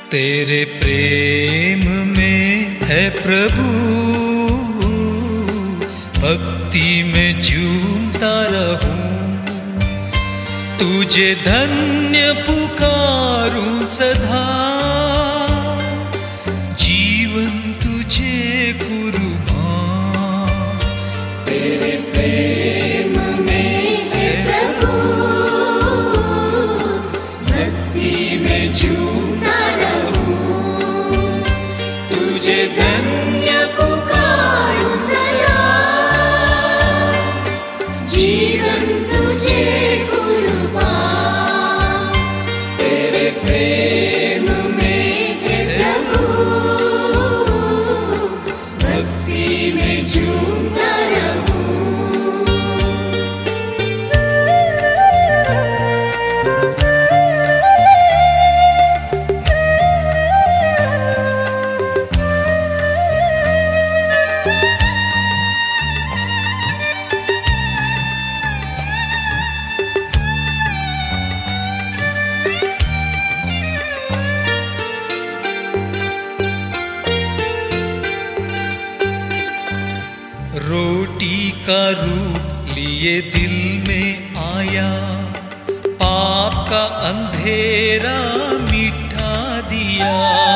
तेरे प्रेम में है प्रभु, भक्ति में झूमता रहूं। तुझे धन्य पुकारूं सदा, जीवन तुझे कुर्बान। तेरे प्रेम में है प्रभु, भक्ति में झूमता रहूं। तुझे धन्य पुकारूं सदा, जीवन तुझे कुर्बान। तेरे प्रेम में है प्रभु, भक्ति में झूमता रहूं। रोटी का रूप लिए दिल में आया, पाप का अंधेरा मिटा दिया।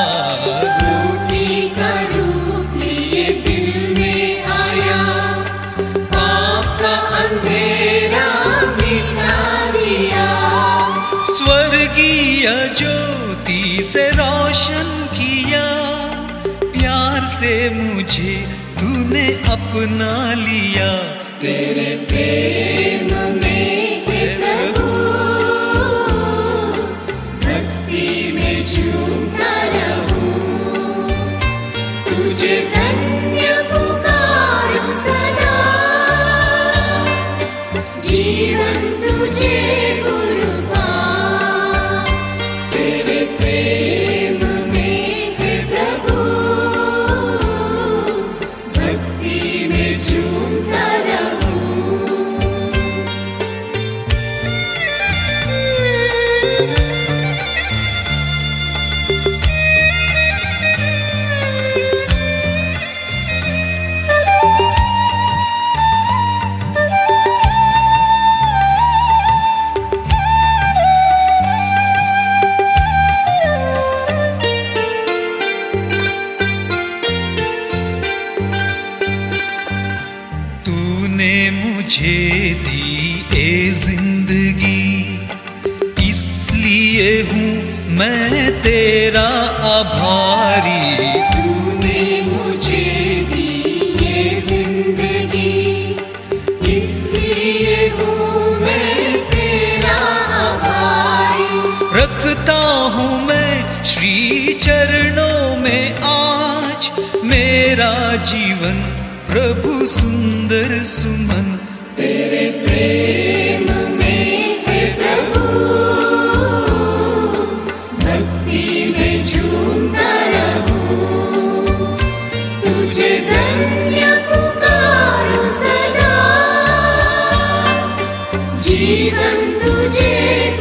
रोटी का रूप लिए दिल में आया, पाप का अंधेरा मिटा दिया। स्वर्गीय ज्योति से रोशन किया, प्यार से मुझे तूने अपना लिया। तेरे प्रेम में है प्रभु, भक्ति में झूमता रहूं। तुझे धन्य पुकारूं सदा, जीवन तुझे कुर्बान। तेरे प्रेम में है प्रभु, भक्ति में झूमता रहूं। तूने मुझे दी ए जिंदगी, इसलिए हूँ मैं तेरा आभारी। तूने मुझे दी ये जिंदगी, इसलिए हूँ मैं तेरा आभारी। रखता हूँ मैं श्री चरणों में आज मेरा जीवन, प्रभु सुंदर सुमन। तेरे प्रेम में है प्रभु, भक्ति में झूमता रहूं। तुझे धन्य पुकारूं सदा, जीवन तुझे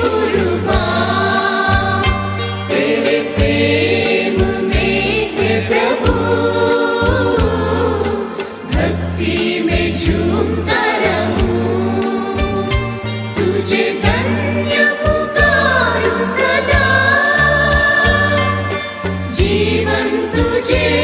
कुर्बान। तेरे प्रेम में है प्रभु, भक्ति में झूमता रहूं। तुझे धन्य पुकारूं सदा, जीवन तुझे